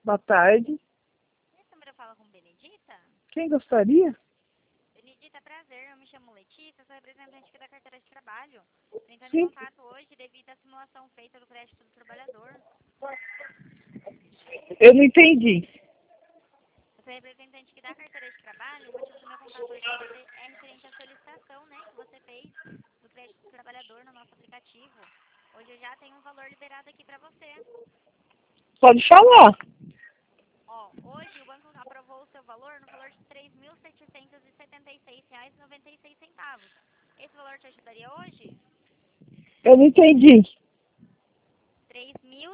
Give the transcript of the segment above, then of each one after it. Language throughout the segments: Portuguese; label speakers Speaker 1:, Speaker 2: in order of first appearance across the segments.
Speaker 1: Boa tarde.
Speaker 2: Essa câmera fala com Benedita?
Speaker 1: Quem gostaria?
Speaker 2: Benedita, prazer. Eu me chamo Letícia, sou representante aqui da carteira de trabalho. Entrando
Speaker 1: Sim.
Speaker 2: em contato hoje devido à simulação feita do crédito do trabalhador.
Speaker 1: Eu não entendi.
Speaker 2: Eu sou representante aqui da carteira de trabalho. O motivo do meu contato hoje com você é referente à solicitação, né, que você fez do crédito do trabalhador no nosso aplicativo. Hoje eu já tenho um valor liberado aqui para você.
Speaker 1: Pode falar.
Speaker 2: Ó, hoje o banco aprovou o seu valor no valor de R$ 3.776,96. Esse valor te ajudaria hoje?
Speaker 1: Eu não entendi.
Speaker 2: R$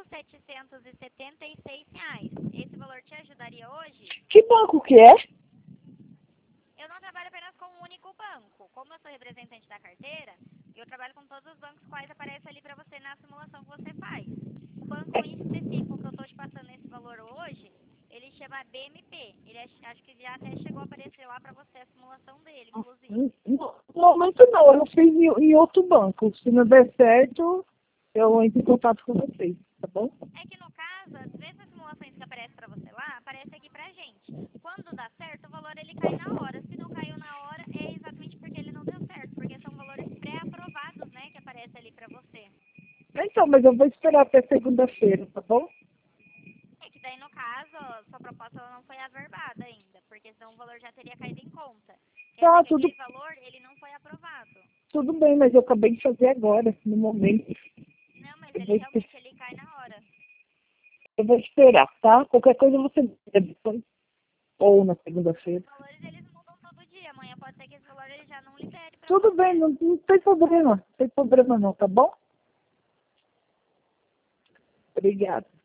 Speaker 2: 3.776. Esse valor te ajudaria hoje?
Speaker 1: Que banco que é?
Speaker 2: Eu não trabalho apenas com um único banco. Como eu sou representante da carteira, eu trabalho com todos os bancos quais aparecem ali para você na simulação que você faz. O banco em específico que eu estou te passando esse valor hoje, ele chama BMP. Ele acho que já até chegou a aparecer lá para você a simulação dele, inclusive.
Speaker 1: No momento não, eu fiz em outro banco. Se não der certo, eu entro em contato com vocês, tá bom?
Speaker 2: É que no caso, às vezes as simulações que aparecem para você lá, aparecem aqui pra gente. Quando dá certo, o valor ele cai na hora. Se não caiu na hora, é exatamente porque ele não deu certo, porque são valores pré-aprovados, né, que aparecem ali pra você.
Speaker 1: Então, mas eu vou esperar até segunda-feira, tá bom?
Speaker 2: É que daí, no caso, sua proposta ela não foi averbada ainda, porque senão o valor já teria caído em conta. Quer
Speaker 1: Tá,
Speaker 2: dizer que
Speaker 1: tudo,
Speaker 2: aquele valor, ele não foi aprovado.
Speaker 1: tudo bem, mas eu acabei de fazer agora, no momento.
Speaker 2: Não, mas
Speaker 1: Eu
Speaker 2: ele
Speaker 1: vou,
Speaker 2: realmente ele cai na hora.
Speaker 1: eu vou esperar, tá? Qualquer coisa você me diga depois. Ou na segunda-feira.
Speaker 2: Os valores, eles mudam todo dia. Amanhã pode ser que esse valor ele já não libere pra
Speaker 1: Tudo bem,
Speaker 2: você.
Speaker 1: não tem problema. Não tem problema não, tá bom? Obrigada.